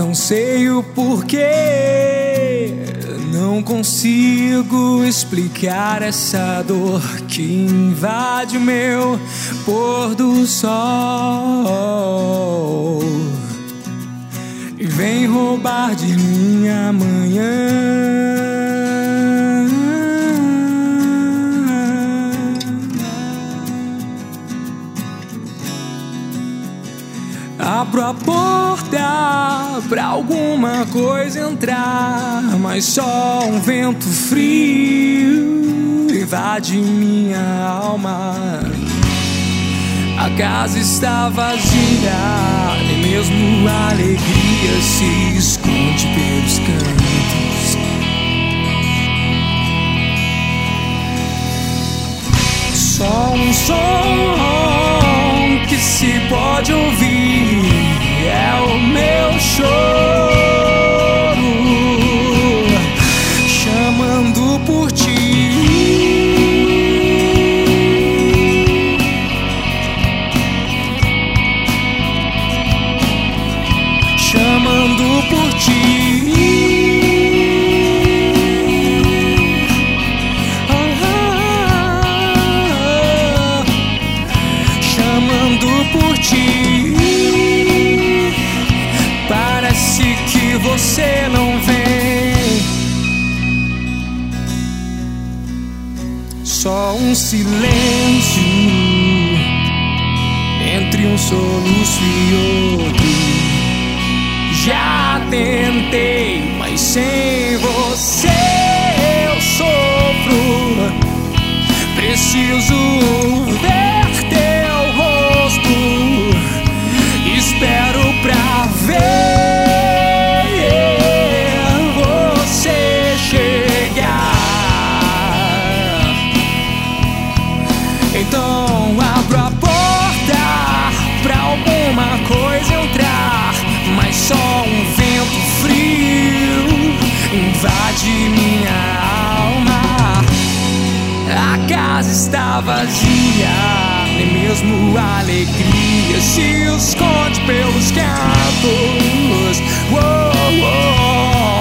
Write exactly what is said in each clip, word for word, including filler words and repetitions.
Não sei o porquê, não consigo explicar essa dor que invade o meu pôr do sol e vem roubar de minha manhã. Abro a porta pra alguma coisa entrar, mas só um vento frio invade minha alma. A casa está vazia, nem mesmo a alegria se esconde pelos cantos. Só um som que se pode ouvir é o meu choro, chamando por ti. Chamando por ti. Por ti, parece que você não vem. Só um silêncio entre um soluço e outro. Já tentei, mas sem você eu sofro. Preciso ver teu rosto, espero pra ver você chegar. Então abro a porta pra alguma coisa entrar, mas só um vento frio invade minha alma. A casa está vazia, nem mesmo a alegria se esconde pelos cantos. Uou, uou.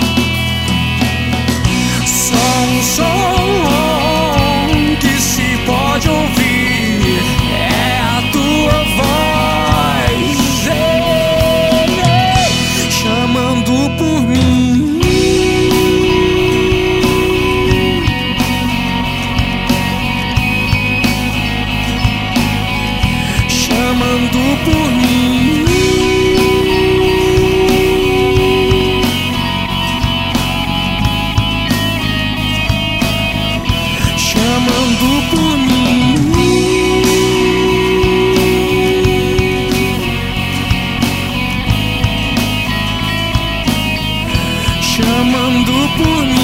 Só um som que se pode ouvir é a tua voz, ei, ei, chamando por mim. Chamando por mim, chamando por mim, chamando por mim.